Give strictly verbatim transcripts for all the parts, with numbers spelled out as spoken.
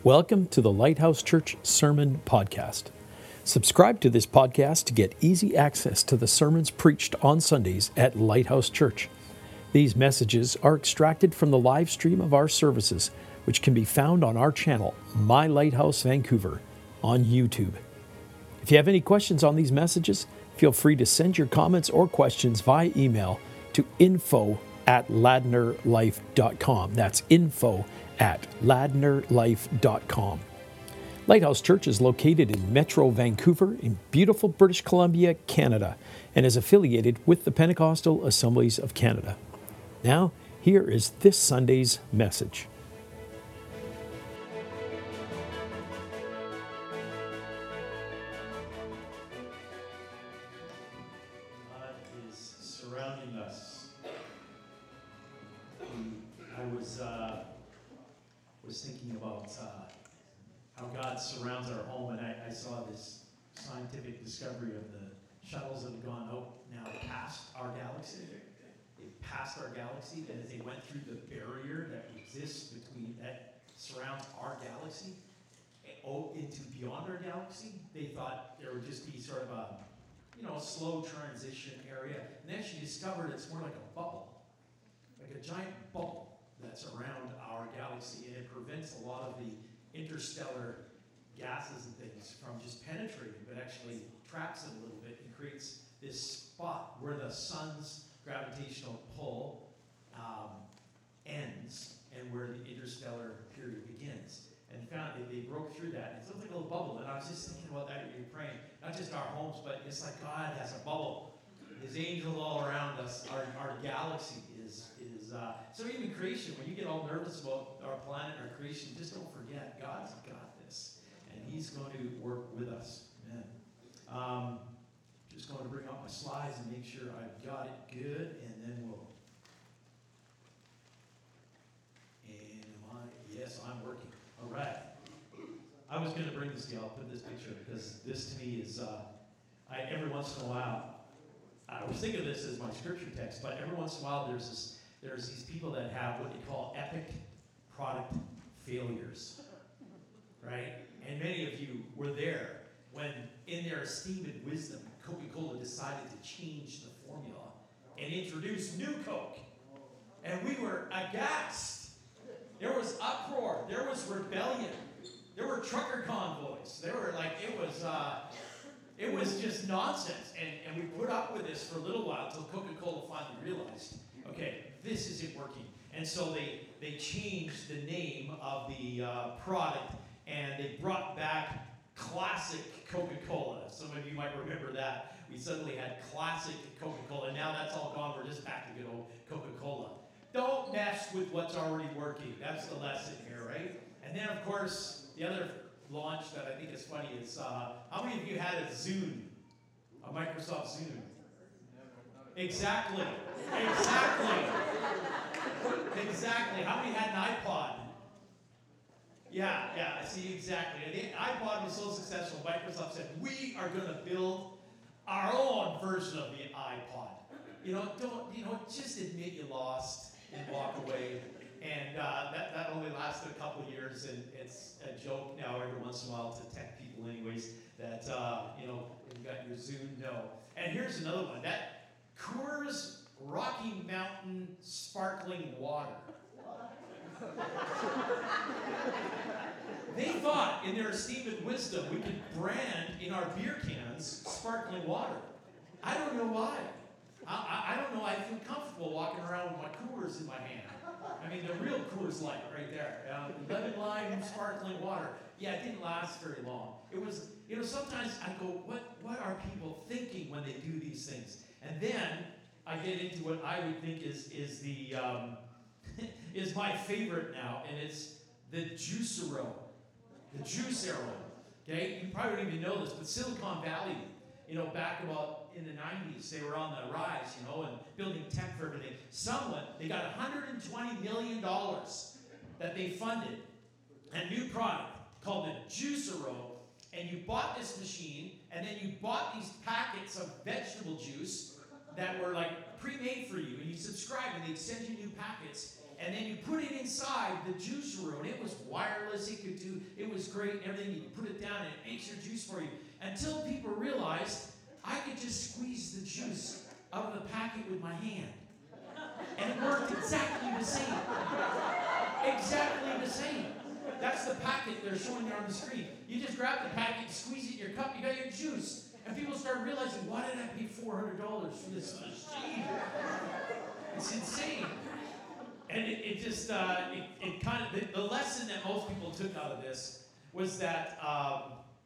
Welcome to the Lighthouse Church Sermon Podcast. Subscribe to this podcast to get easy access to the sermons preached on Sundays at Lighthouse Church. These messages are extracted from the live stream of our services, which can be found on our channel, My Lighthouse Vancouver, on YouTube. If you have any questions on these messages, feel free to send your comments or questions via email to info at ladnerlife dot com. That's info at ladnerlife dot com. Lighthouse Church is located in Metro Vancouver in beautiful British Columbia, Canada, and is affiliated with the Pentecostal Assemblies of Canada. Now, here is this Sunday's message. God is surrounding us. I was uh, was thinking about uh, how God surrounds our home, and I, I saw this scientific discovery of the shuttles that have gone out now past our galaxy. They passed our galaxy, and as they went through the barrier that exists between that surrounds our galaxy oh, into beyond our galaxy, they thought there would just be sort of a you know a slow transition area, and then she discovered it's more like a bubble, like a giant bubble that's around our galaxy, and it prevents a lot of the interstellar gases and things from just penetrating, but actually traps it a little bit and creates this spot where the sun's gravitational pull um, ends and where the interstellar period begins. And found that they broke through that. It's like a little bubble, and I was just thinking about that as you're praying. Not just our homes, but it's like God has a bubble. His angels all around us. Our, our galaxy is is uh, so even creation. When you get all nervous about our planet, our creation, just don't forget God's got this, and He's going to work with us. Amen. Um, just going to bring up my slides and make sure I've got it good, and then we'll. And am I? Yes, I'm working. All right. I was going to bring this to you. I'll put this picture because this to me is. Uh, I every once in a while. I was thinking of this as my scripture text, but every once in a while there's this, there's these people that have what they call epic product failures, right? And many of you were there when, in their esteem and wisdom, Coca-Cola decided to change the formula and introduce New Coke, and we were aghast. There was uproar. There was rebellion. There were trucker convoys. There were like it was. Uh, It was just nonsense, and, and we put up with this for a little while until Coca-Cola finally realized, okay, this isn't working. And so they, they changed the name of the uh, product, and they brought back classic Coca-Cola. Some of you might remember that. We suddenly had classic Coca-Cola, and now that's all gone. We're just back to good old Coca-Cola. Don't mess with what's already working. That's the lesson here, right? And then, of course, the other launch that I think is funny is, uh, how many of you had a Zune? A Microsoft Zune? Exactly. Exactly. Exactly. How many had an iPod? Yeah, yeah, I see exactly. And the iPod was so successful, Microsoft said, we are going to build our own version of the iPod. You know, don't, you know, just admit you lost and walk away. And uh, that, that only lasted a couple of years, and it's a joke now every once in a while to tech people anyways, that, uh, you know, you got your Zune, no. And here's another one, that Coors Rocky Mountain Sparkling Water. They thought, in their esteem and wisdom, we could brand in our beer cans sparkling water. I don't know why. I, I, I don't know, I feel comfortable walking around with my Coors in my hand. I mean, the real Coors Light right there. Um, lemon lime sparkling water. Yeah, it didn't last very long. It was, you know, sometimes I go, what, what are people thinking when they do these things? And then I get into what I would think is is the um, is my favorite now, and it's the Juicero, the Juicero. Okay, you probably don't even know this, but Silicon Valley, you know, back about in the nineties, they were on the rise, you know, and building tech for everything. Someone, they got one hundred twenty million dollars that they funded, a new product called the Juicero, and you bought this machine, and then you bought these packets of vegetable juice that were like pre-made for you, and you subscribe and they'd send you new packets. And then you put it inside the juicer, and it was wireless. It could do, it was great and everything. You put it down and it makes your juice for you. Until people realized I could just squeeze the juice out of the packet with my hand. And it worked exactly the same. Exactly the same. That's the packet they're showing there on the screen. You just grab the packet, squeeze it in your cup, you got your juice. And people start realizing, why did I pay four hundred dollars for this machine? It's insane. And it, it just, uh, it, it kind of, the, the lesson that most people took out of this was that um,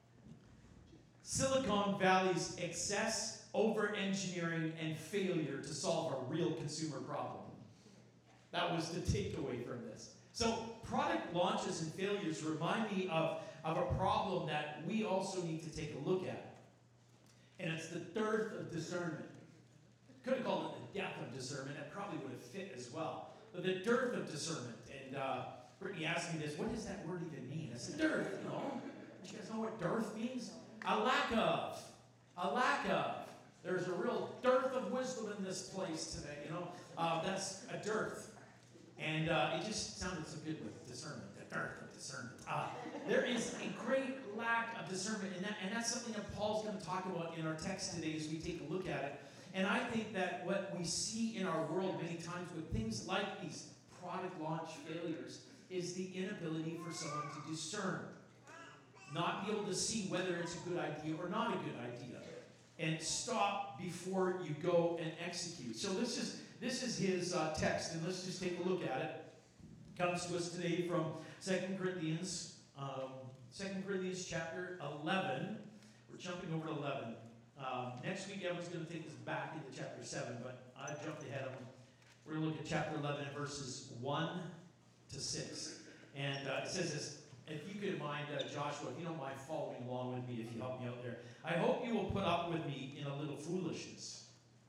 Silicon Valley's excess, over-engineering, and failure to solve a real consumer problem. That was the takeaway from this. So product launches and failures remind me of, of a problem that we also need to take a look at. And it's the dearth of discernment. Could have called it the death of discernment. That probably would have fit as well. But the dearth of discernment. And uh, Brittany asked me this, what does that word even mean? I said, dearth, you know. Do you guys know what dearth means? A lack of. A lack of. There's a real dearth of wisdom in this place today, you know. Uh, that's a dearth. And uh, it just sounded so good with discernment, the dearth of discernment. Uh, there is a great lack of discernment, and, that, and that's something that Paul's going to talk about in our text today as we take a look at it. And I think that what we see in our world many times with things like these product launch failures is the inability for someone to discern. Not be able to see whether it's a good idea or not a good idea. And stop before you go and execute. So this is this is his uh, text, and let's just take a look at it. It comes to us today from Second Corinthians, um, Second Corinthians chapter eleven. We're jumping over to eleven. Um, next week, Evan's going to take us back into chapter seven, but I jumped ahead of him. We're going to look at chapter eleven, verses one to six. And uh, it says this. If you could mind, uh, Joshua, if you don't mind following along with me, if you help me out there. I hope you will put up with me in a little foolishness.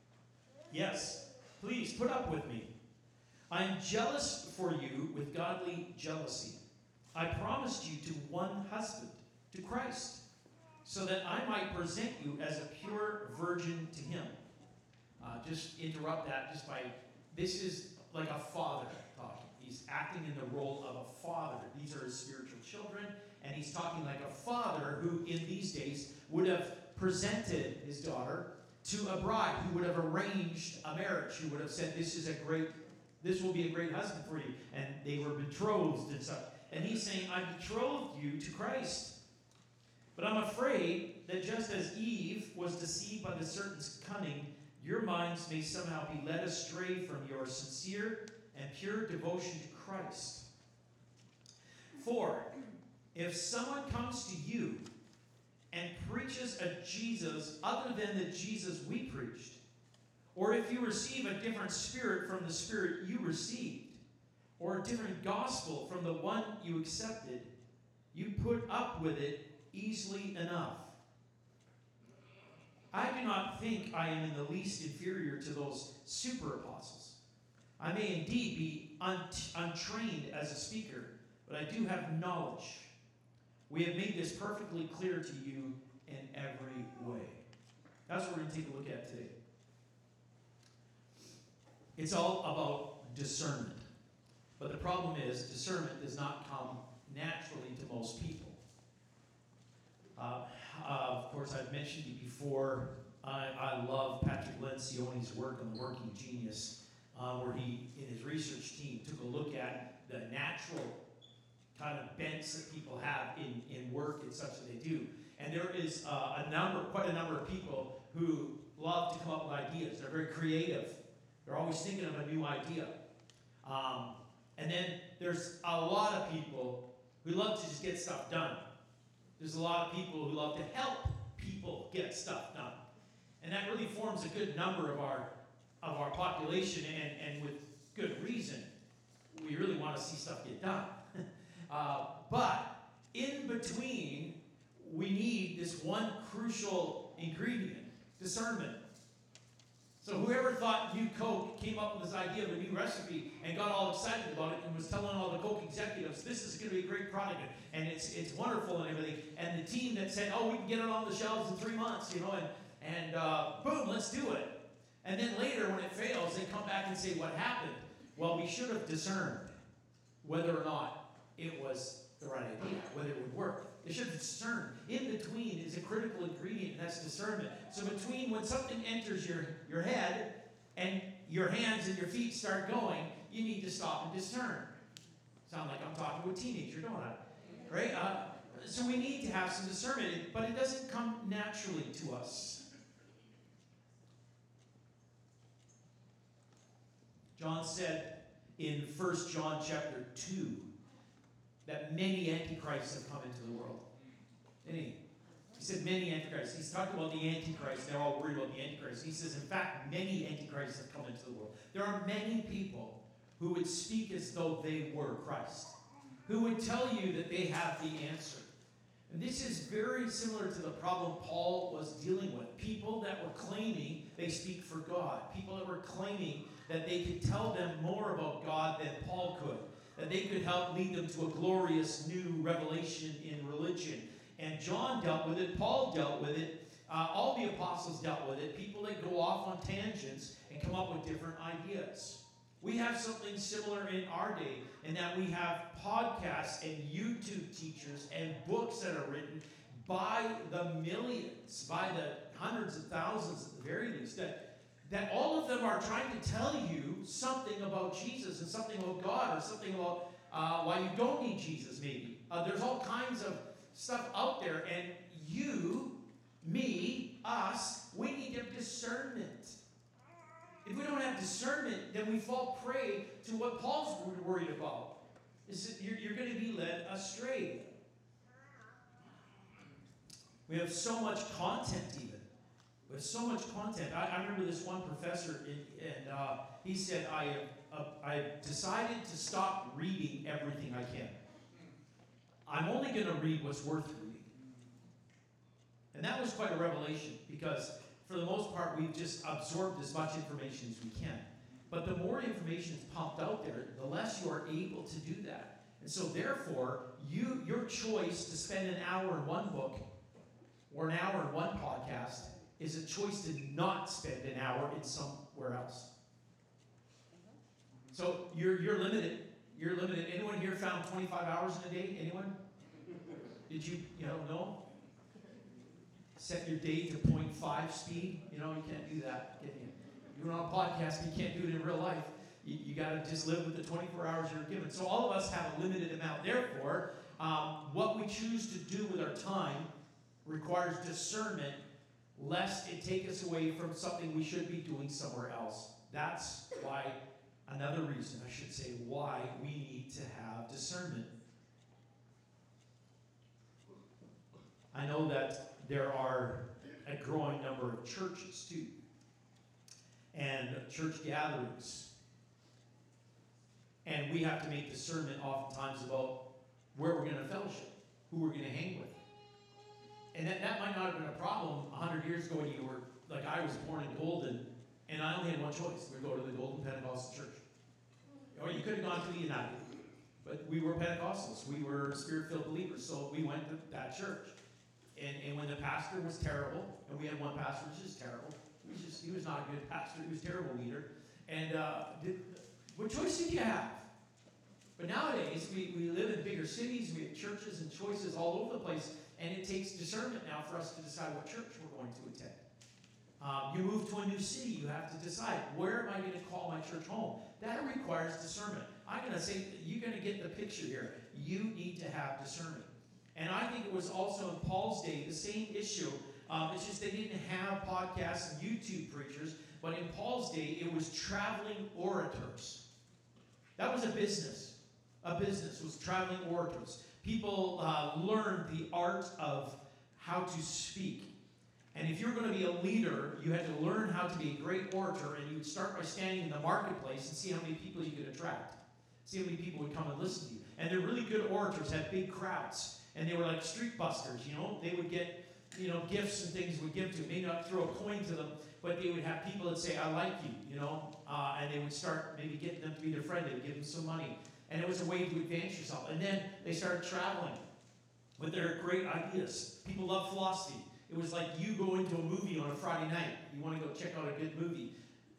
Yes, please, put up with me. I am jealous for you with godly jealousy. I promised you to one husband, to Christ, so that I might present you as a pure virgin to him. Uh, just interrupt that just by, this is like a father talking. He's acting in the role of a father. These are his spiritual children, and he's talking like a father who in these days would have presented his daughter to a bride, who would have arranged a marriage, who would have said, this is a great, this will be a great husband for you. And they were betrothed and stuff. And he's saying, I betrothed you to Christ. But I'm afraid that just as Eve was deceived by the serpent's cunning, your minds may somehow be led astray from your sincere and pure devotion to Christ. For if someone comes to you and preaches a Jesus other than the Jesus we preached, or if you receive a different spirit from the spirit you received, or a different gospel from the one you accepted, you put up with it easily enough. I do not think I am in the least inferior to those super apostles. I may indeed be un- untrained as a speaker, but I do have knowledge. We have made this perfectly clear to you in every way. That's what we're going to take a look at today. It's all about discernment. But the problem is, discernment does not come naturally to most people. Uh, uh, of course, I've mentioned it before. I, I love Patrick Lencioni's work on the Working Genius, uh, where he, in his research team, took a look at the natural kind of bents that people have in, in work and such that they do. And there is uh, a number, quite a number of people who love to come up with ideas. They're very creative. They're always thinking of a new idea. Um, and then there's a lot of people who love to just get stuff done. There's a lot of people who love to help people get stuff done. And that really forms a good number of our of our population, and, and with good reason. We really want to see stuff get done. uh, but in between, we need this one crucial ingredient, discernment. So whoever thought New Coke came up with this idea of a new recipe and got all excited about it and was telling all the Coke executives, this is going to be a great product and it's it's wonderful and everything. And the team that said, oh, we can get it on the shelves in three months, you know, and, and uh, boom, let's do it. And then later when it fails, they come back back and say what happened. Well, we should have discerned whether or not it was the right idea, whether it would work. They should have discerned. In between is a critical ingredient, and that's discernment. So between when something enters your, your head and your hands and your feet start going, you need to stop and discern. Sound like I'm talking to a teenager, don't I? Right? Uh, so we need to have some discernment, but it doesn't come naturally to us. John said in First John chapter two that many antichrists have come into the world. Didn't he? He said many antichrists. He's talked about the antichrist. They're all worried about the antichrist. He says, in fact, many antichrists have come into the world. There are many people who would speak as though they were Christ, who would tell you that they have the answer. And this is very similar to the problem Paul was dealing with. People that were claiming they speak for God. People that were claiming that they could tell them more about God than Paul could. That they could help lead them to a glorious new revelation in religion. And John dealt with it. Paul dealt with it. Uh, all the apostles dealt with it. People that go off on tangents and come up with different ideas. We have something similar in our day in that we have podcasts and YouTube teachers and books that are written by the millions, by the hundreds of thousands at the very least, that, that all of them are trying to tell you something about Jesus and something about God or something about uh, why you don't need Jesus maybe. Uh, there's all kinds of stuff out there, and you, me, us, we need to have discernment. If we don't have discernment, then we fall prey to what Paul's worried about. Is that you're, you're going to be led astray. We have so much content even. We have so much content. I, I remember this one professor, in, and uh, he said, I have, uh, I've decided to stop reading everything I can. I'm only going to read what's worth reading. And that was quite a revelation, because for the most part, we've just absorbed as much information as we can. But the more information is pumped out there, the less you are able to do that. And so therefore, you your choice to spend an hour in one book or an hour in one podcast is a choice to not spend an hour in somewhere else. So you're you're limited. You're limited. Anyone here found twenty-five hours in a day? Anyone? Did you, you know, no? Set your day to point five speed. You know, you can't do that. You're on a podcast, but you can't do it in real life. You, you got to just live with the twenty-four hours you're given. So all of us have a limited amount. Therefore, um, what we choose to do with our time requires discernment, lest it take us away from something we should be doing somewhere else. That's why, another reason, I should say, why we need to have discernment. I know that there are a growing number of churches, too, and church gatherings. And we have to make discernment oftentimes about where we're going to fellowship, who we're going to hang with. And that, that might not have been a problem one hundred years ago when you were, like I was born in Golden, and I only had one choice. We go to the Golden Pentecostal Church. Or you could have gone to the United. But we were Pentecostals. We were Spirit-filled believers, so we went to that church. And, and when the pastor was terrible, and we had one pastor who was just terrible, he was, just, he was not a good pastor, he was a terrible leader. And uh, did, what choice did you have? But nowadays, we, we live in bigger cities, we have churches and choices all over the place, and it takes discernment now for us to decide what church we're going to attend. Um, you move to a new city, you have to decide, where am I going to call my church home? That requires discernment. I'm going to say, you're going to get the picture here. You need to have discernment. And I think it was also in Paul's day the same issue. Um, it's just they didn't have podcasts and YouTube preachers, but in Paul's day, it was traveling orators. That was a business. A business was traveling orators. People uh, learned the art of how to speak. And if you were going to be a leader, you had to learn how to be a great orator, and you would start by standing in the marketplace and see how many people you could attract. See how many people would come and listen to you. And the really good orators had big crowds. And they were like street busters, you know. They would get, you know, gifts and things would give to them. Maybe not throw a coin to them, but they would have people that say, I like you, you know. Uh, and they would start maybe getting them to be their friend. They would give them some money. And it was a way to advance yourself. And then they started traveling with their great ideas. People love philosophy. It was like you go into a movie on a Friday night. You want to go check out a good movie.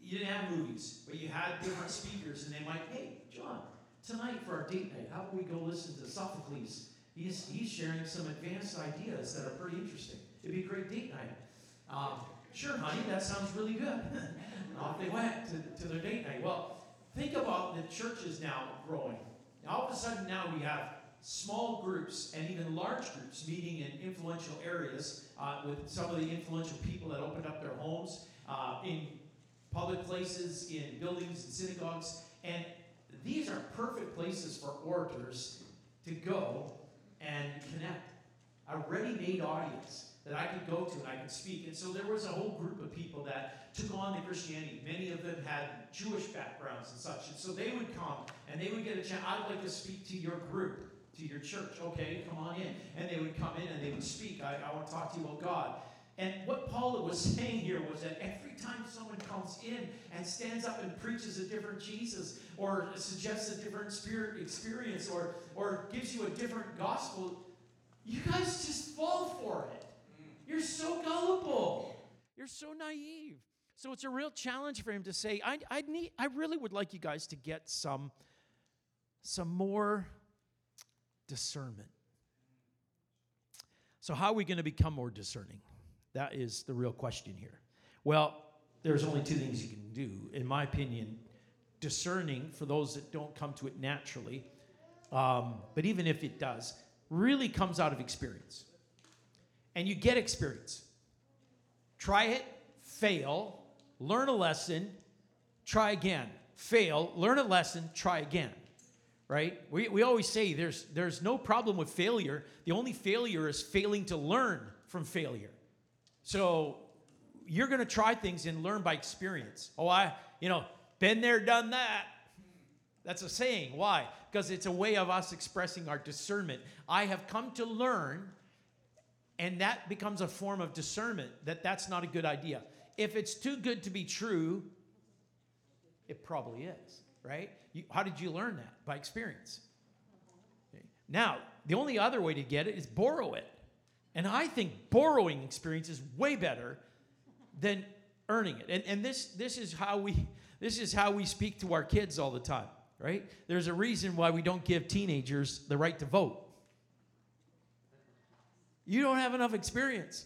you didn't have movies, but you had different speakers, and they might, hey, John, tonight for our date night, how about we go listen to Sophocles? He's, he's sharing some advanced ideas that are pretty interesting. It'd be a great date night. Um, sure, honey, that sounds really good. And off they went to, to their date night. Well, think about the churches now growing. Now, all of a sudden now we have small groups and even large groups meeting in influential areas uh, with some of the influential people that opened up their homes uh, in public places, in buildings and synagogues. And these are perfect places for orators to go and connect. A ready-made audience that I could go to and I could speak. And so there was a whole group of people that took on the Christianity. Many of them had Jewish backgrounds and such. And so they would come and they would get a chance. I'd like to speak to your group, to your church. Okay, come on in. And they would come in and they would speak. I, I want to talk to you about God. And what Paula was saying here was that every time someone comes in and stands up and preaches a different Jesus or suggests a different spirit experience or, or gives you a different gospel, you guys just fall for it. You're so gullible. You're so naive. So it's a real challenge for him to say, I, I, need, I really would like you guys to get some, some more discernment. So how are we going to become more discerning? That is the real question here. Well, there's only two things you can do. In my opinion, discerning, for those that don't come to it naturally, um, but even if it does, really comes out of experience. And you get experience. Try it, fail, learn a lesson, try again. Fail, learn a lesson, try again. Right? We, we always say there's, there's no problem with failure. The only failure is failing to learn from failure. So you're going to try things and learn by experience. Oh, I, you know, been there, done that. That's a saying. Why? Because it's a way of us expressing our discernment. I have come to learn, and that becomes a form of discernment that that's not a good idea. If it's too good to be true, it probably is, right? You, how did you learn that? By experience. Okay. Now, the only other way to get it is borrow it. And I think borrowing experience is way better than earning it. And, and this, this is how we this is how we speak to our kids all the time, right? There's a reason why we don't give teenagers the right to vote. You don't have enough experience.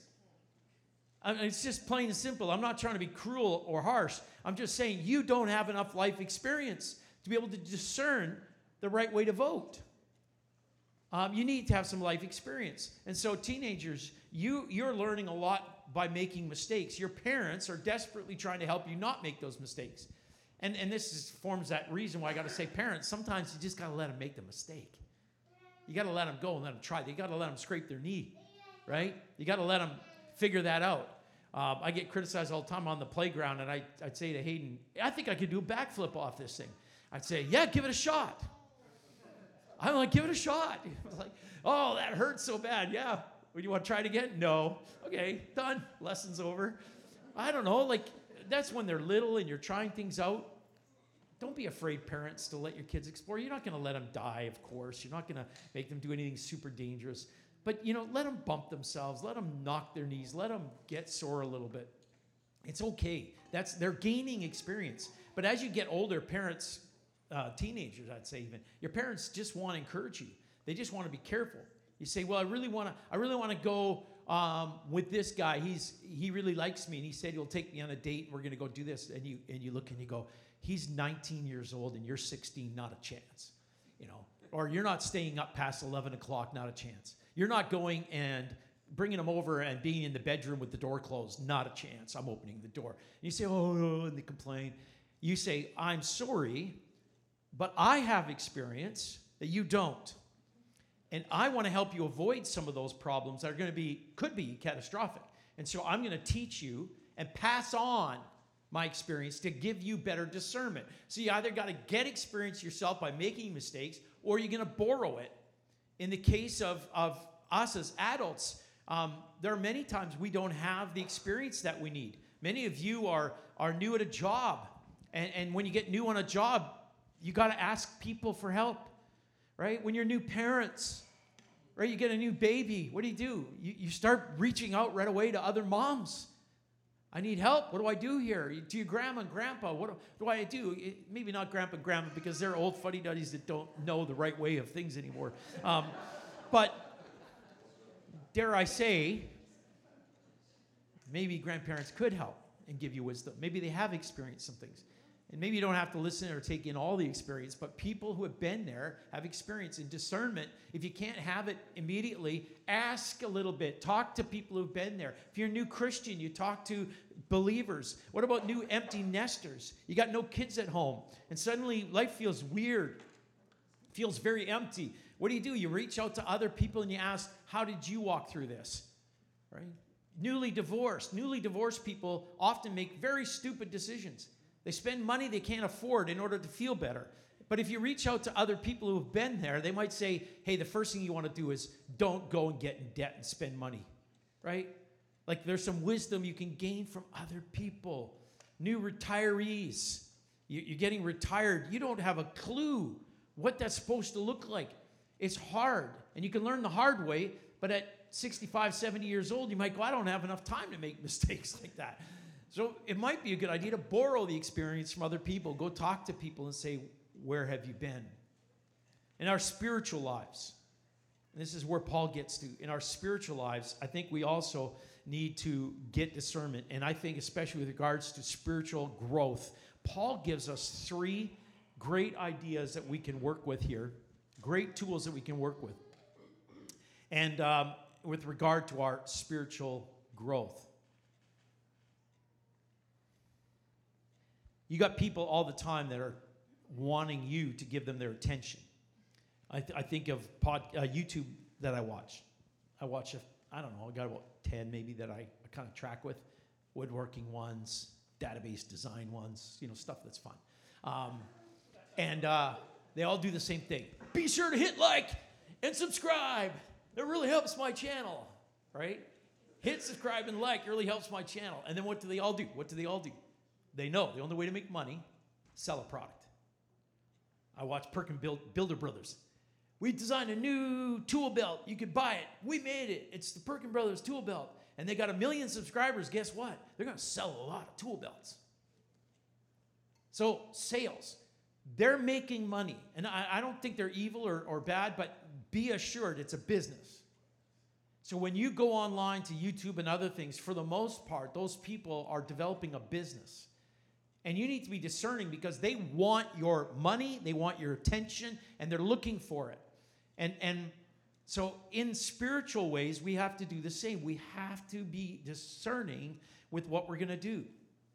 I mean, it's just plain and simple. I'm not trying to be cruel or harsh. I'm just saying you don't have enough life experience to be able to discern the right way to vote. Um, you need to have some life experience. And so teenagers, you, you're learning a lot by making mistakes. Your parents are desperately trying to help you not make those mistakes. And, and this is, forms that reason why I got to say, parents, sometimes you just got to let them make the mistake. You got to let them go and let them try. You got to let them scrape their knee, right? You got to let them figure that out. Um, I get criticized all the time on the playground, and I, I'd say to Hayden, I think I could do a backflip off this thing. I'd say, yeah, give it a shot. I'm like, give it a shot. I was like, oh, that hurts so bad. Yeah. Would you want to try it again? No. Okay, done. Lesson's over. I don't know. Like, that's when they're little and you're trying things out. Don't be afraid, parents, to let your kids explore. You're not going to let them die, of course. You're not going to make them do anything super dangerous. But, you know, let them bump themselves. Let them knock their knees. Let them get sore a little bit. It's okay. That's they're gaining experience. But as you get older, parents... Uh, teenagers, I'd say even, your parents just want to encourage you. They just want to be careful. You say, well, I really want to, I really want to go um, with this guy. He's, he really likes me, and he said he'll take me on a date, and we're going to go do this. And you, and you look and you go, he's nineteen years old, and you're sixteen, not a chance. You know, or you're not staying up past eleven o'clock, not a chance. You're not going and bringing him over and being in the bedroom with the door closed, not a chance. I'm opening the door. And you say, oh, no, and they complain. You say, I'm sorry, but I have experience that you don't. And I want to help you avoid some of those problems that are going to be, could be catastrophic. And so I'm going to teach you and pass on my experience to give you better discernment. So you either got to get experience yourself by making mistakes, or you're going to borrow it. In the case of, of us as adults, um, there are many times we don't have the experience that we need. Many of you are, are new at a job. And, and when you get new on a job, you got to ask people for help, right? When you're new parents, right? You get a new baby. What do you do? You, you start reaching out right away to other moms. I need help. What do I do here? To your grandma and grandpa, what do, do I do? It, maybe not grandpa and grandma because they're old fuddy-duddies that don't know the right way of things anymore. Um, but dare I say, maybe grandparents could help and give you wisdom. Maybe they have experienced some things. And maybe you don't have to listen or take in all the experience, but people who have been there have experience in discernment. If you can't have it immediately, ask a little bit. Talk to people who've been there. If you're a new Christian, you talk to believers. What about new empty nesters? You got no kids at home, and suddenly life feels weird, feels very empty. What do you do? You reach out to other people and you ask, how did you walk through this? Right? Newly divorced. Newly divorced people often make very stupid decisions. They spend money they can't afford in order to feel better. But if you reach out to other people who have been there, they might say, hey, the first thing you want to do is don't go and get in debt and spend money, right? Like there's some wisdom you can gain from other people. New retirees, you're getting retired. You don't have a clue what that's supposed to look like. It's hard, and you can learn the hard way, but at sixty-five, seventy years old, you might go, I don't have enough time to make mistakes like that. So it might be a good idea to borrow the experience from other people. Go talk to people and say, where have you been? In our spiritual lives, and this is where Paul gets to, in our spiritual lives, I think we also need to get discernment. And I think especially with regards to spiritual growth, Paul gives us three great ideas that we can work with here, great tools that we can work with. And um, with regard to our spiritual growth. You got people all the time that are wanting you to give them their attention. I, th- I think of pod, uh, YouTube that I watch. I watch, a, I don't know, I got about ten maybe that I, I kind of track with. Woodworking ones, database design ones, you know, stuff that's fun. Um, and uh, they all do the same thing. Be sure to hit like and subscribe. It really helps my channel, right? Hit subscribe and like, it really helps my channel. And then what do they all do? What do they all do? They know the only way to make money, sell a product. I watch Perkin Build, Builder Brothers. We designed a new tool belt. You could buy it. We made it. It's the Perkin Brothers tool belt. And they got a million subscribers. Guess what? They're going to sell a lot of tool belts. So sales. They're making money. And I, I don't think they're evil or, or bad, but be assured it's a business. So when you go online to YouTube and other things, for the most part, those people are developing a business. And you need to be discerning because they want your money, they want your attention, and they're looking for it. And, and so in spiritual ways, we have to do the same. We have to be discerning with what we're going to do.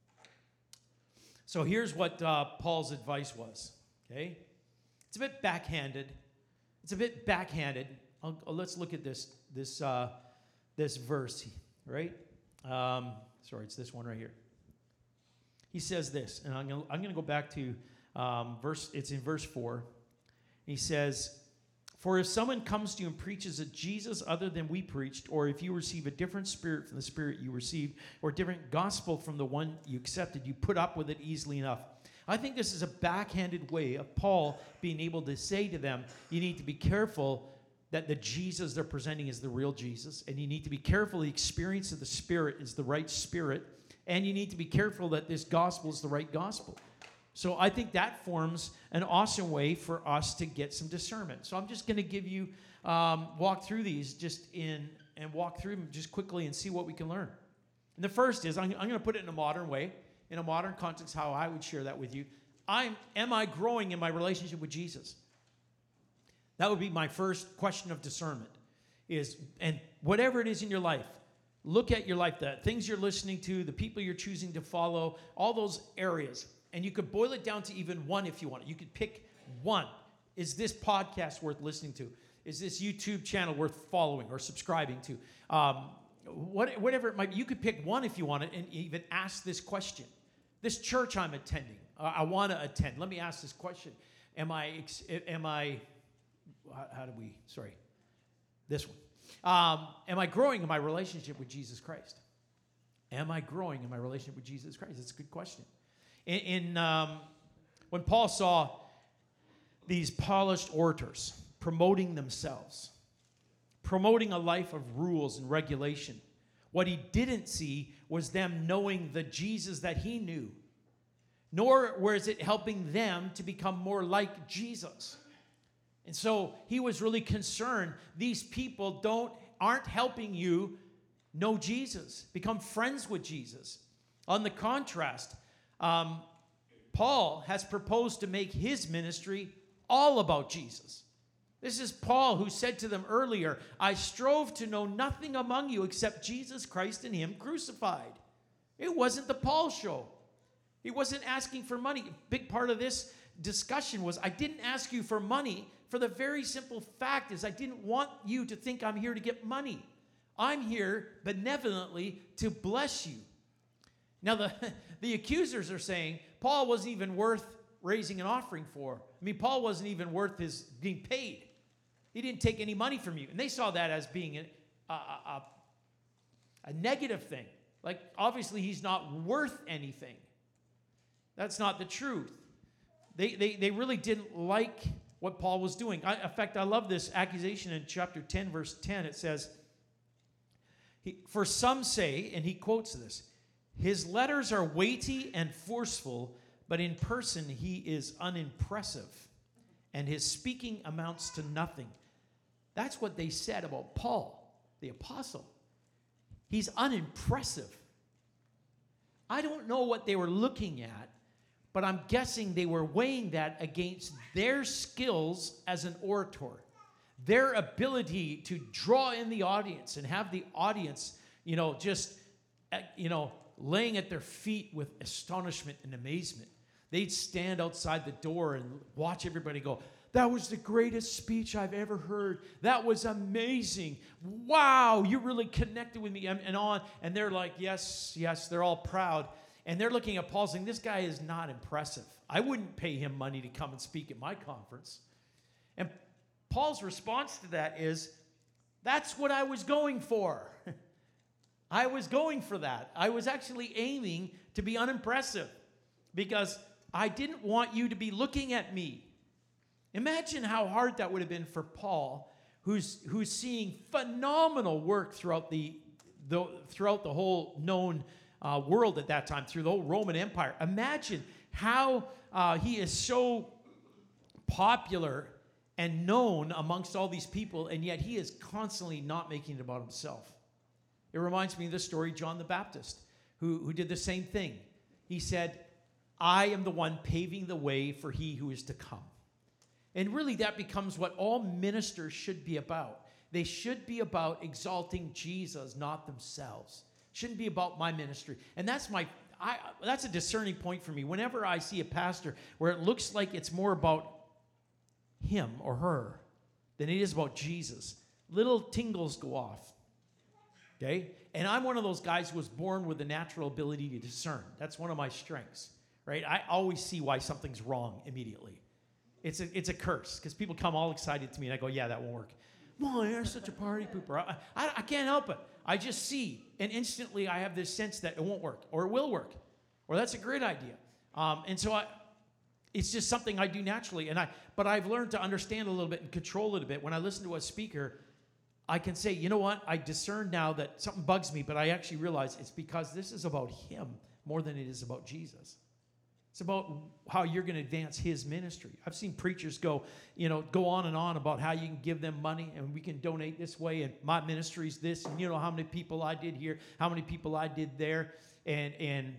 So here's what uh, Paul's advice was, okay? It's a bit backhanded. It's a bit backhanded. I'll, I'll, let's look at this, this, uh, this verse, right? Um, sorry, it's this one right here. He says this, and I'm going I'm to go back to um, verse, it's in verse four. He says, for if someone comes to you and preaches a Jesus other than we preached, or if you receive a different spirit from the spirit you received, or a different gospel from the one you accepted, you put up with it easily enough. I think this is a backhanded way of Paul being able to say to them, you need to be careful that the Jesus they're presenting is the real Jesus, and you need to be careful the experience of the Spirit is the right Spirit, and you need to be careful that this gospel is the right gospel. So I think that forms an awesome way for us to get some discernment. So I'm just going to give you, um, walk through these just in, and walk through them just quickly and see what we can learn. And the first is, I'm, I'm going to put it in a modern way, in a modern context, how I would share that with you. I'm, am I growing in my relationship with Jesus? That would be my first question of discernment. Is, and whatever it is in your life, look at your life, the things you're listening to, the people you're choosing to follow, all those areas. And you could boil it down to even one if you want. You could pick one. Is this podcast worth listening to? Is this YouTube channel worth following or subscribing to? Um, what, whatever it might be, you could pick one if you want it and even ask this question. This church I'm attending, uh, I want to attend. Let me ask this question. Am I, am I, how, how do we, sorry, this one. Um, am I growing in my relationship with Jesus Christ? Am I growing in my relationship with Jesus Christ? That's a good question. In, in um, when Paul saw these polished orators promoting themselves, promoting a life of rules and regulation, What he didn't see was them knowing the Jesus that he knew. Nor was it helping them to become more like Jesus. And so he was really concerned. These people don't aren't helping you know Jesus, become friends with Jesus. On the contrast, um, Paul has proposed to make his ministry all about Jesus. This is Paul who said to them earlier, I strove to know nothing among you except Jesus Christ and him crucified. It wasn't the Paul show. He wasn't asking for money. A big part of this discussion was, I didn't ask you for money for the very simple fact is I didn't want you to think I'm here to get money. I'm here benevolently to bless you. Now, the, the accusers are saying Paul wasn't even worth raising an offering for. I mean, Paul wasn't even worth his being paid. He didn't take any money from you. And they saw that as being a, a, a, a negative thing. Like, obviously, he's not worth anything. That's not the truth. They, they, they really didn't like what Paul was doing. I, in fact, I love this accusation in chapter ten, verse ten. It says, he, for some say, and he quotes this, his letters are weighty and forceful, but in person he is unimpressive, and his speaking amounts to nothing. That's what they said about Paul, the apostle. He's unimpressive. I don't know what they were looking at, but I'm guessing they were weighing that against their skills as an orator, their ability to draw in the audience and have the audience, you know, just, you know, laying at their feet with astonishment and amazement. They'd stand outside the door and watch everybody go, that was the greatest speech I've ever heard. That was amazing. Wow, you really connected with me, and, and on. And they're like, yes, yes, they're all proud. And they're looking at Paul saying, this guy is not impressive. I wouldn't pay him money to come and speak at my conference. And Paul's response to that is, that's what I was going for. I was going for that. I was actually aiming to be unimpressive because I didn't want you to be looking at me. Imagine how hard that would have been for Paul, who's, who's seeing phenomenal work throughout the, the, throughout the whole known uh, world at that time, through the whole Roman Empire. Imagine how uh, he is so popular and known amongst all these people, and yet he is constantly not making it about himself. It reminds me of the story of John the Baptist, who, who did the same thing. He said, I am the one paving the way for he who is to come. And really that becomes what all ministers should be about. They should be about exalting Jesus, not themselves. Shouldn't be about my ministry. And that's my, I, that's a discerning point for me. Whenever I see a pastor where it looks like it's more about him or her than it is about Jesus, little tingles go off. Okay? And I'm one of those guys who was born with a natural ability to discern. That's one of my strengths, right? I always see why something's wrong immediately. It's a, it's a curse because people come all excited to me and I go, yeah, that won't work. Boy, you're such a party pooper. I, I, I can't help it. I just see, and instantly I have this sense that it won't work or it will work or that's a great idea. Um, and so I, it's just something I do naturally. And I, but I've learned to understand a little bit and control it a bit. When I listen to a speaker, I can say, you know what? I discern now that something bugs me, but I actually realize it's because this is about him more than it is about Jesus. It's about how you're going to advance his ministry. I've seen preachers go, you know, go on and on about how you can give them money and we can donate this way and my ministry's this and you know how many people I did here, how many people I did there. And and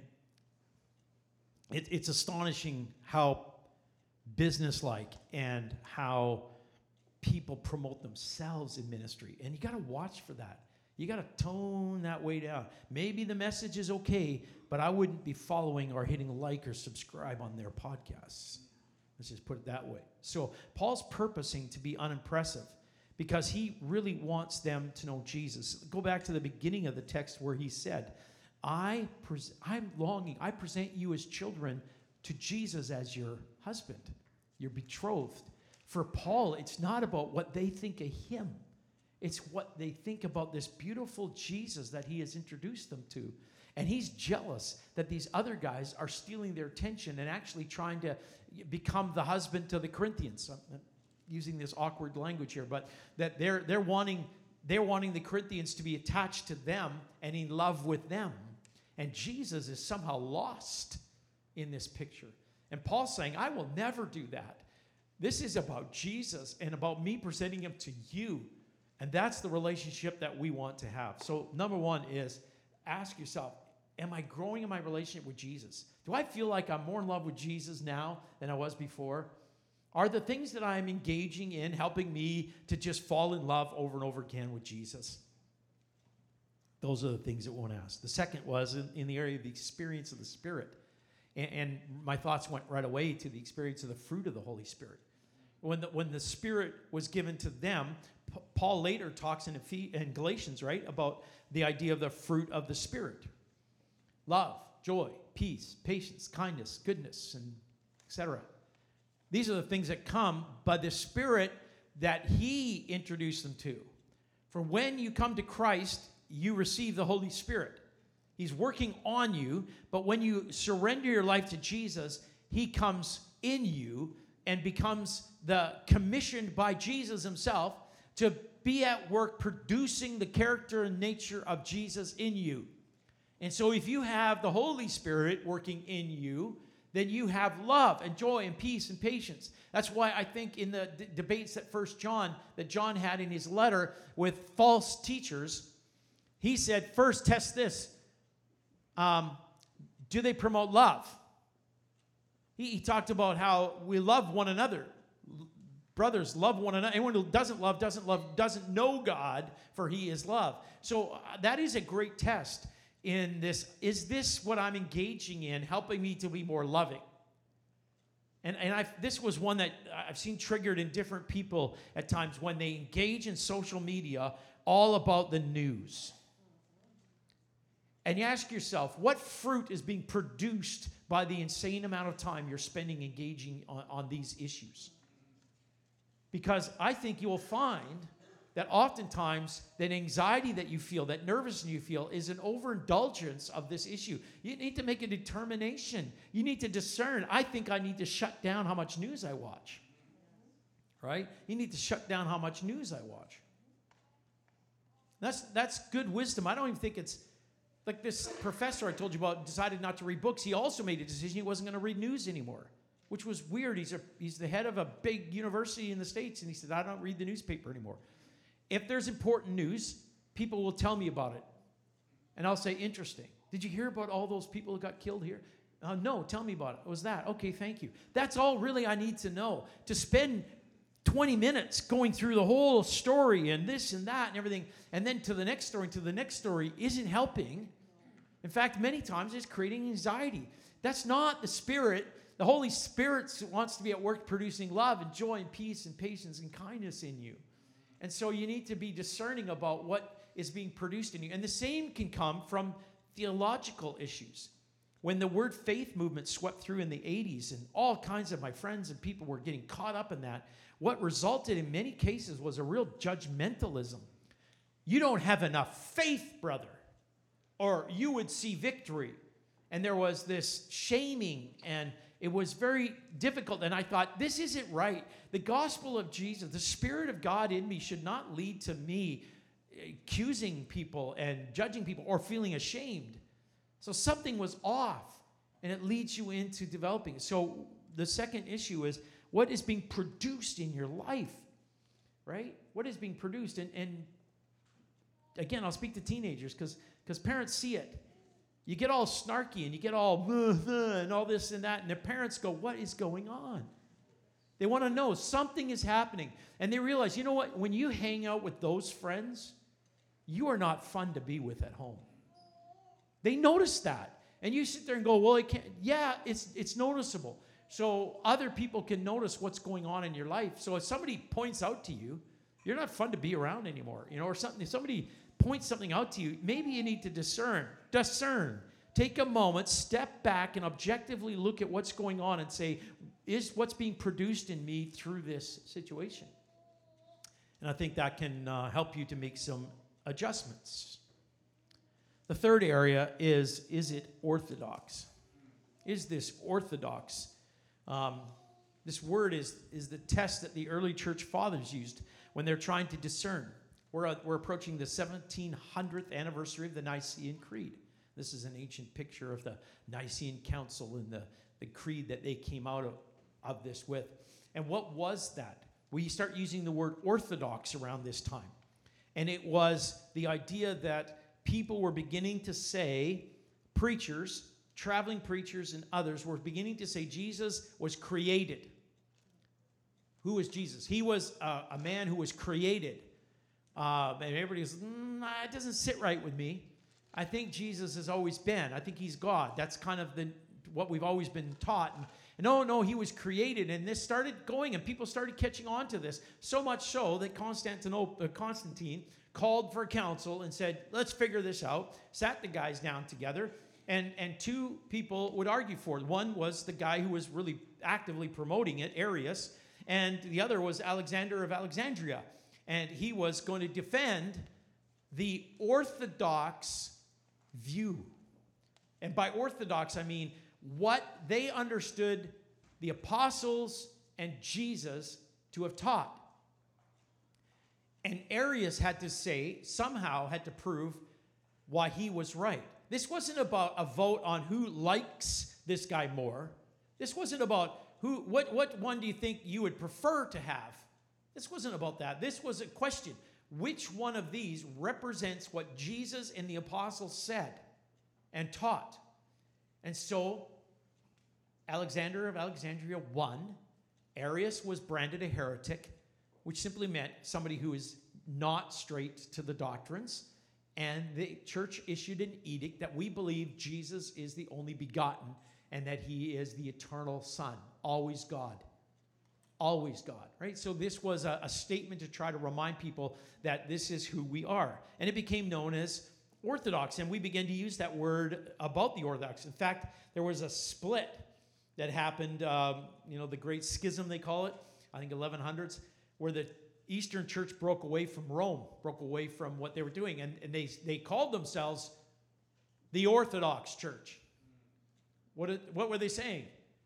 it, it's astonishing how businesslike and how people promote themselves in ministry. And you got to watch for that. You got to tone that way down. Maybe the message is okay, but I wouldn't be following or hitting like or subscribe on their podcasts. Let's just put it that way. So Paul's purposing to be unimpressive because he really wants them to know Jesus. Go back to the beginning of the text where he said, I pres- I'm longing, I present you as children to Jesus as your husband, your betrothed. For Paul, it's not about what they think of him. It's what they think about this beautiful Jesus that he has introduced them to. And he's jealous that these other guys are stealing their attention and actually trying to become the husband to the Corinthians. I'm using this awkward language here, but that they're they're wanting they're wanting the Corinthians to be attached to them and in love with them. And Jesus is somehow lost in this picture. And Paul's saying, I will never do that. This is about Jesus and about me presenting him to you. And that's the relationship that we want to have. So number one is ask yourself, am I growing in my relationship with Jesus? Do I feel like I'm more in love with Jesus now than I was before? Are the things that I'm engaging in helping me to just fall in love over and over again with Jesus? Those are the things that we want to ask. The second was in, in the area of the experience of the Spirit. And, and my thoughts went right away to the experience of the fruit of the Holy Spirit. When the, when the Spirit was given to them, P- Paul later talks in, Ephes- in Galatians, right, about the idea of the fruit of the Spirit. Love, joy, peace, patience, kindness, goodness, and et cetera. These are the things that come by the Spirit that he introduced them to. For when you come to Christ, you receive the Holy Spirit. He's working on you, but when you surrender your life to Jesus, he comes in you and becomes the commissioned by Jesus himself to be at work producing the character and nature of Jesus in you. And so if you have the Holy Spirit working in you, then you have love and joy and peace and patience. That's why I think in the d- debates that First John, that John had in his letter with false teachers, he said, first test this. Um, do they promote love? He, he talked about how we love one another. Brothers, love one another. Anyone who doesn't love, doesn't love, doesn't know God, for he is love. So uh, that is a great test in this. Is this what I'm engaging in, helping me to be more loving? And, and I've, this was one that I've seen triggered in different people at times when they engage in social media all about the news. And you ask yourself, what fruit is being produced by the insane amount of time you're spending engaging on, on these issues? Because I think you will find that oftentimes that anxiety that you feel, that nervousness you feel, is an overindulgence of this issue. You need to make a determination. You need to discern. I think I need to shut down how much news I watch. Right? You need to shut down how much news I watch. That's, that's good wisdom. I don't even think it's like this professor I told you about decided not to read books. He also made a decision he wasn't going to read news anymore, which was weird. He's, a, he's the head of a big university in the States, and he said, I don't read the newspaper anymore. If there's important news, people will tell me about it. And I'll say, interesting. Did you hear about all those people who got killed here? Uh, no, tell me about it. What was that? Okay, thank you. That's all really I need to know. To spend twenty minutes going through the whole story and this and that and everything, and then to the next story, to the next story, isn't helping. In fact, many times it's creating anxiety. That's not the Spirit. The Holy Spirit wants to be at work producing love and joy and peace and patience and kindness in you. And so you need to be discerning about what is being produced in you. And the same can come from theological issues. When the word faith movement swept through in the eighties, and all kinds of my friends and people were getting caught up in that, what resulted in many cases was a real judgmentalism. You don't have enough faith, brother, or you would see victory. And there was this shaming, and it was very difficult. And I thought, this isn't right. The gospel of Jesus, the Spirit of God in me should not lead to me accusing people and judging people or feeling ashamed. So something was off, and it leads you into developing. So the second issue is, what is being produced in your life, right? What is being produced? And, and again, I'll speak to teenagers because because parents see it. You get all snarky and you get all uh, uh, and all this and that, and their parents go, what is going on? They want to know something is happening. And they realize, you know what? When you hang out with those friends, you are not fun to be with at home. They notice that. And you sit there and go, well, it can't. Yeah, it's it's noticeable. So other people can notice what's going on in your life. So if somebody points out to you, you're not fun to be around anymore. You know, or something. If somebody points something out to you, maybe you need to discern. Discern. Take a moment, step back, and objectively look at what's going on and say, is what's being produced in me through this situation? And I think that can uh, help you to make some adjustments. The third area is, is it orthodox? Is this orthodox? Um, this word is, is the test that the early church fathers used when they're trying to discern. We're, uh, we're approaching the seventeen hundredth anniversary of the Nicene Creed. This is an ancient picture of the Nicene Council and the, the creed that they came out of, of this with. And what was that? We start using the word orthodox around this time. And it was the idea that people were beginning to say, preachers, traveling preachers and others were beginning to say Jesus was created. Who was Jesus? He was uh, a man who was created. Uh, and everybody goes, mm, it doesn't sit right with me. I think Jesus has always been. I think he's God. That's kind of the what we've always been taught. And, and no, no, he was created. And this started going, and people started catching on to this. So much so that Constantinople, uh, Constantine called for a council and said, let's figure this out. Sat the guys down together. And, and two people would argue for it. One was the guy who was really actively promoting it, Arius. And the other was Alexander of Alexandria. And he was going to defend the orthodox view. And by orthodox, I mean what they understood the apostles and Jesus to have taught. And Arius had to say, somehow had to prove why he was right. This wasn't about a vote on who likes this guy more. This wasn't about who, what, what one do you think you would prefer to have? This wasn't about that. This was a question. Which one of these represents what Jesus and the apostles said and taught? And so Alexander of Alexandria won. Arius was branded a heretic, which simply meant somebody who is not straight to the doctrines. And the church issued an edict that we believe Jesus is the only begotten and that he is the eternal Son, always God. Always God, right? So this was a, a statement to try to remind people that this is who we are. And it became known as Orthodox, and we began to use that word about the Orthodox. In fact, there was a split that happened, um, you know, the Great Schism, they call it, I think eleven hundreds, where the Eastern Church broke away from Rome, broke away from what they were doing, and, and they, they called themselves the Orthodox Church. What, what were they saying?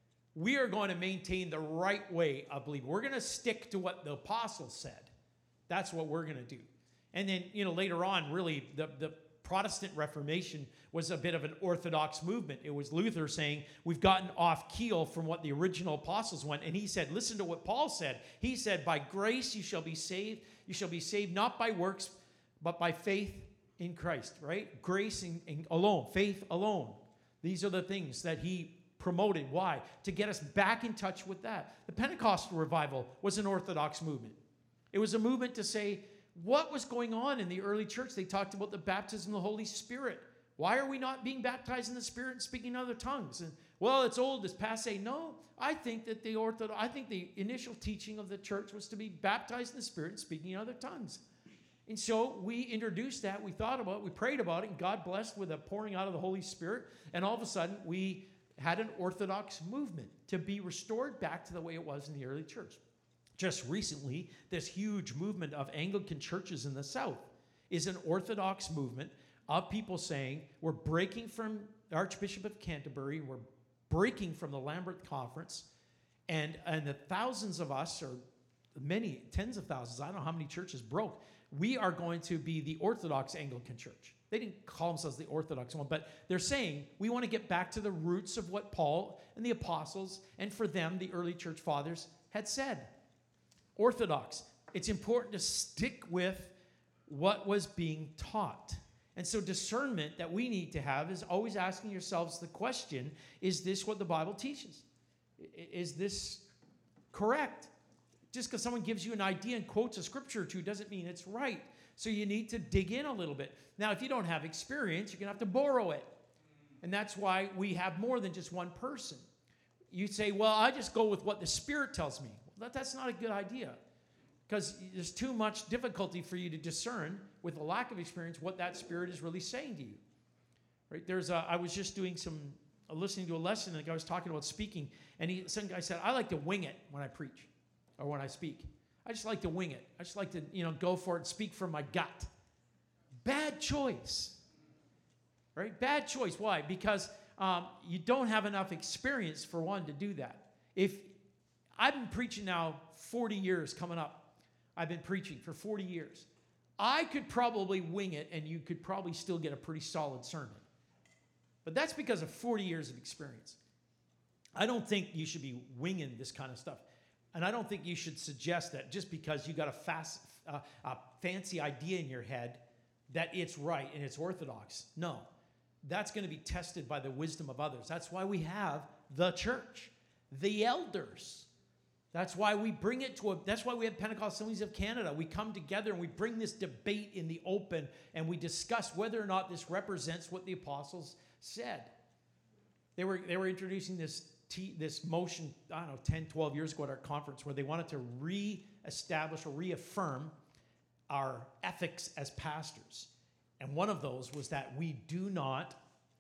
We are going to maintain the right way of believing. We're going to stick to what the apostles said. That's what we're going to do. And then, you know, later on, really, the, the Protestant Reformation was a bit of an Orthodox movement. It was Luther saying, we've gotten off keel from what the original apostles went. And he said, listen to what Paul said. He said, by grace you shall be saved. You shall be saved not by works, but by faith in Christ, right? Grace in, in alone, faith alone. These are the things that he promoted. Why? To get us back in touch with that. The Pentecostal revival was an Orthodox movement. It was a movement to say, what was going on in the early church? They talked about the baptism of the Holy Spirit. Why are we not being baptized in the Spirit and speaking in other tongues? And, well, it's old, it's passe. No, I think that the Orthodox, I think the initial teaching of the church was to be baptized in the Spirit and speaking in other tongues. And so we introduced that, we thought about it, we prayed about it, and God blessed with a pouring out of the Holy Spirit. And all of a sudden, we had an Orthodox movement to be restored back to the way it was in the early church. Just recently, this huge movement of Anglican churches in the South is an Orthodox movement of people saying, we're breaking from the Archbishop of Canterbury, we're breaking from the Lambert Conference, and, and the thousands of us, or many, tens of thousands, I don't know how many churches broke, we are going to be the Orthodox Anglican Church. They didn't call themselves the Orthodox one, but they're saying we want to get back to the roots of what Paul and the apostles, and for them, the early church fathers, had said. Orthodox. It's important to stick with what was being taught. And so discernment that we need to have is always asking yourselves the question, is this what the Bible teaches? Is this correct? Just because someone gives you an idea and quotes a scripture or two doesn't mean it's right. So you need to dig in a little bit. Now, if you don't have experience, you're going to have to borrow it. And that's why we have more than just one person. You say, well, I just go with what the Spirit tells me. Well, that, that's not a good idea, because there's too much difficulty for you to discern with a lack of experience what that Spirit is really saying to you. Right? There's a, I was just doing some, uh, listening to a lesson, and the guy was talking about speaking, and he, some guy said, I like to wing it when I preach or when I speak. I just like to wing it. I just like to, you know, go for it and speak from my gut. Bad choice, right? Bad choice. Why? Because um, you don't have enough experience for one to do that. If I've been preaching now forty years coming up, I've been preaching for forty years. I could probably wing it, and you could probably still get a pretty solid sermon. But that's because of forty years of experience. I don't think you should be winging this kind of stuff. And I don't think you should suggest that just because you got a fast, uh, a fancy idea in your head that it's right and it's orthodox. No, that's going to be tested by the wisdom of others. That's why we have the church, the elders. That's why we bring it to a, that's why we have Pentecostal Assemblies of Canada. We come together and we bring this debate in the open and we discuss whether or not this represents what the apostles said. They were, they were introducing this, t- this motion, I don't know, ten, twelve years ago at our conference where they wanted to re-establish or reaffirm our ethics as pastors. And one of those was that we do not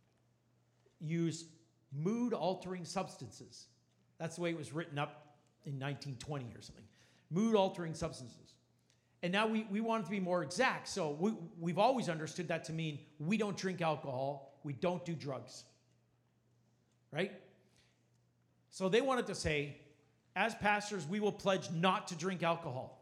use mood-altering substances. That's the way it was written up in nineteen twenty or something. Mood-altering substances. And now we, we want it to be more exact. So we, we've always understood that to mean we don't drink alcohol, we don't do drugs. Right? So they wanted to say, as pastors, we will pledge not to drink alcohol.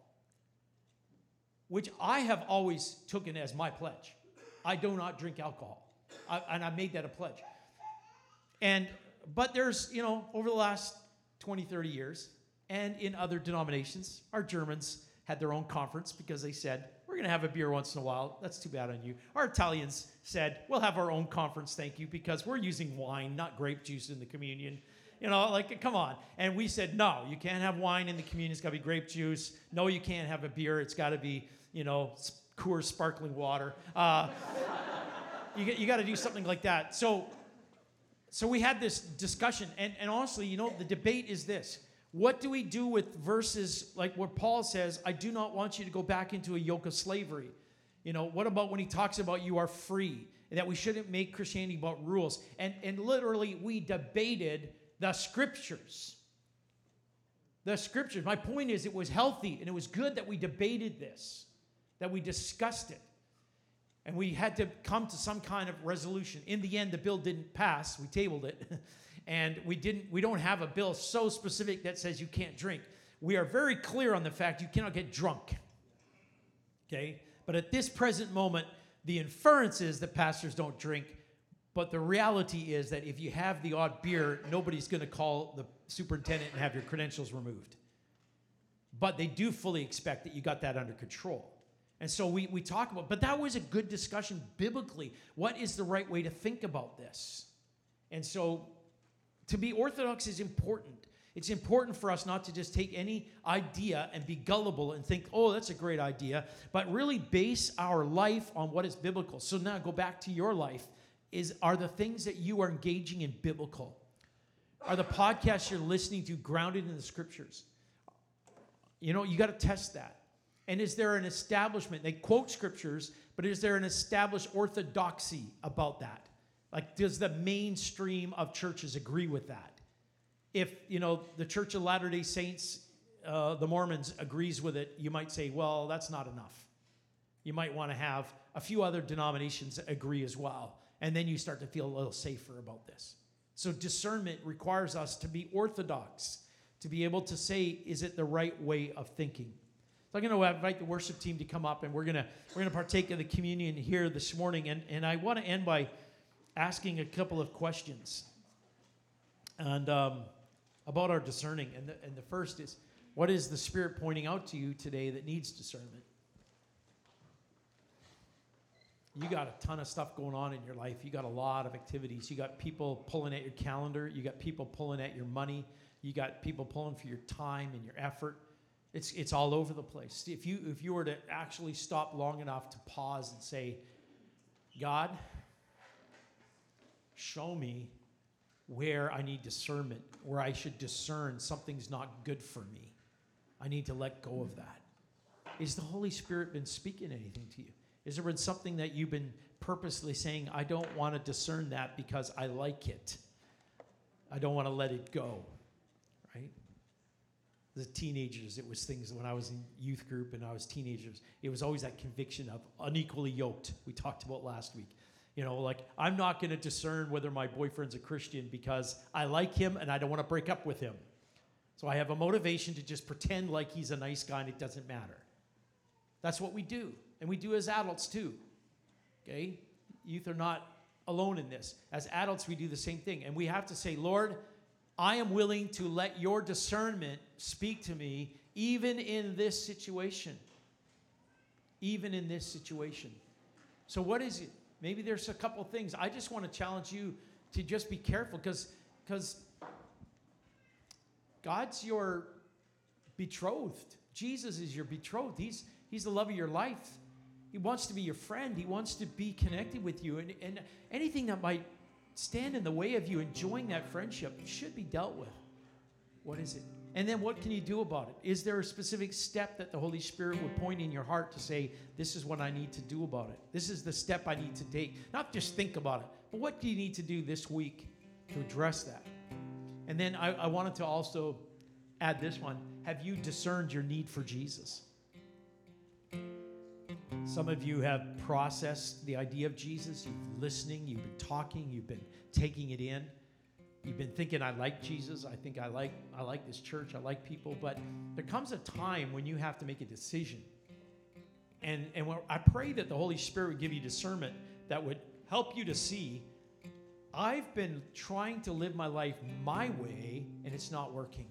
Which I have always taken as my pledge. I do not drink alcohol. I, and I made that a pledge. And, but there's, you know, over the last twenty, thirty years, and in other denominations, our Germans had their own conference because they said, we're going to have a beer once in a while. That's too bad on you. Our Italians said, we'll have our own conference, thank you, because we're using wine, not grape juice in the communion. You know, like, come on. And we said, no, you can't have wine in the communion. It's got to be grape juice. No, you can't have a beer. It's got to be, you know, Coors sparkling water. Uh, you you got to do something like that. So, so we had this discussion. And, and honestly, you know, the debate is this. What do we do with verses like what Paul says, I do not want you to go back into a yoke of slavery? You know, what about when he talks about you are free and that we shouldn't make Christianity about rules? And, and literally, we debated the scriptures. The scriptures. My point is, it was healthy and it was good that we debated this, that we discussed it. And we had to come to some kind of resolution. In the end, the bill didn't pass. We tabled it. And we didn't. We don't have a bill so specific that says you can't drink. We are very clear on the fact you cannot get drunk. Okay? But at this present moment, the inference is that pastors don't drink. But the reality is that if you have the odd beer, nobody's going to call the superintendent and have your credentials removed. But they do fully expect that you got that under control. And so we, we talk about, but that was a good discussion biblically. What is the right way to think about this? And so to be orthodox is important. It's important for us not to just take any idea and be gullible and think, oh, that's a great idea, but really base our life on what is biblical. So now go back to your life. Is, are the things that you are engaging in biblical? Are the podcasts you're listening to grounded in the scriptures? You know, you got to test that. And is there an establishment? They quote scriptures, but is there an established orthodoxy about that? Like, does the mainstream of churches agree with that? If, you know, the Church of Latter-day Saints, uh, the Mormons, agrees with it, you might say, well, that's not enough. You might want to have a few other denominations agree as well. And then you start to feel a little safer about this. So discernment requires us to be orthodox, to be able to say, is it the right way of thinking? So I'm going to invite the worship team to come up, and we're going to we're going to partake of the communion here this morning. And, and I want to end by asking a couple of questions and um, about our discerning. And the, and the first is, what is the Spirit pointing out to you today that needs discernment? You got a ton of stuff going on in your life. You got a lot of activities. You got people pulling at your calendar. You got people pulling at your money. You got people pulling for your time and your effort. It's it's all over the place. If you if you were to actually stop long enough to pause and say, God, show me where I need discernment, where I should discern something's not good for me. I need to let go of that. Is the Holy Spirit been speaking anything to you? Has there been something that you've been purposely saying, I don't want to discern that because I like it. I don't want to let it go, right? The teenagers, it was things when I was in youth group and I was teenagers, it was always that conviction of unequally yoked we talked about last week. You know, like, I'm not going to discern whether my boyfriend's a Christian because I like him and I don't want to break up with him. So I have a motivation to just pretend like he's a nice guy and it doesn't matter. That's what we do. And we do as adults too. Okay? Youth are not alone in this. As adults, we do the same thing. And we have to say, Lord, I am willing to let your discernment speak to me even in this situation. Even in this situation. So what is it? Maybe there's a couple things. I just want to challenge you to just be careful because because God's your betrothed. Jesus is your betrothed. He's, he's the love of your life. He wants to be your friend. He wants to be connected with you. And, and anything that might stand in the way of you enjoying that friendship should be dealt with. What is it? And then what can you do about it? Is there a specific step that the Holy Spirit would point in your heart to say, this is what I need to do about it? This is the step I need to take. Not just think about it, but what do you need to do this week to address that? And then I, I wanted to also add this one. Have you discerned your need for Jesus? Some of you have processed the idea of Jesus. You've been listening. You've been talking. You've been taking it in. You've been thinking, I like Jesus. I think I like I like this church. I like people. But there comes a time when you have to make a decision. And, and I pray that the Holy Spirit would give you discernment that would help you to see, I've been trying to live my life my way, and it's not working.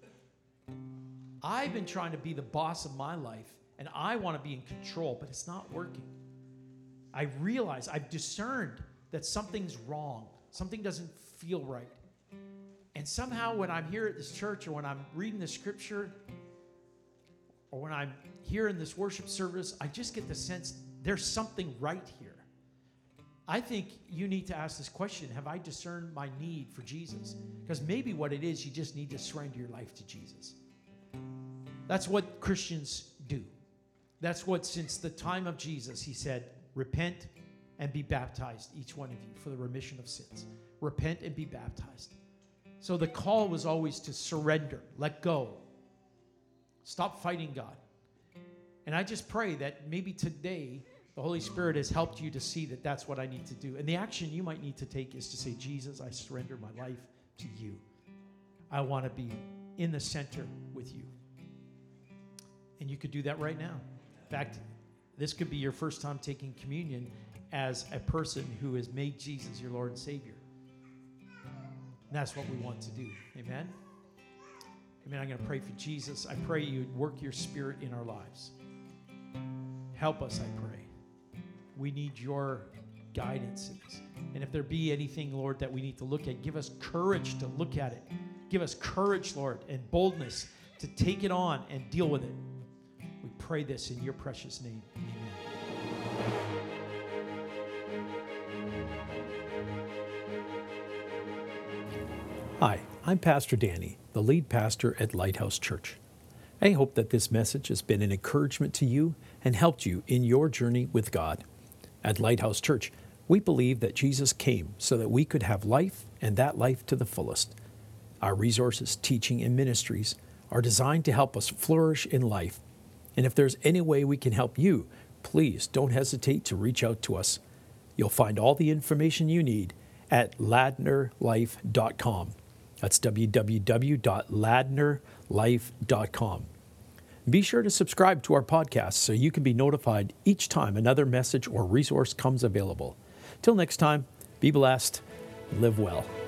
I've been trying to be the boss of my life, and I want to be in control, but it's not working. I realize, I've discerned that something's wrong. Something doesn't feel right. And somehow when I'm here at this church, or when I'm reading the scripture, or when I'm here in this worship service, I just get the sense there's something right here. I think you need to ask this question, have I discerned my need for Jesus? Because maybe what it is, you just need to surrender your life to Jesus. That's what Christians do. That's what, since the time of Jesus, he said, repent and be baptized, each one of you, for the remission of sins. Repent and be baptized. So the call was always to surrender, let go. Stop fighting God. And I just pray that maybe today the Holy Spirit has helped you to see that that's what I need to do. And the action you might need to take is to say, Jesus, I surrender my life to you. I want to be in the center with you. And you could do that right now. In fact, this could be your first time taking communion as a person who has made Jesus your Lord and Savior. And that's what we want to do. Amen? Amen. I'm going to pray for Jesus. I pray you would work your Spirit in our lives. Help us, I pray. We need your guidance in this. And if there be anything, Lord, that we need to look at, give us courage to look at it. Give us courage, Lord, and boldness to take it on and deal with it. We pray this in your precious name. Amen. Hi, I'm Pastor Danny, the lead pastor at Lighthouse Church. I hope that this message has been an encouragement to you and helped you in your journey with God. At Lighthouse Church, we believe that Jesus came so that we could have life, and that life to the fullest. Our resources, teaching, and ministries are designed to help us flourish in life. And if there's any way we can help you, please don't hesitate to reach out to us. You'll find all the information you need at ladner life dot com. That's w w w dot ladner life dot com. Be sure to subscribe to our podcast so you can be notified each time another message or resource comes available. Till next time, be blessed, live well.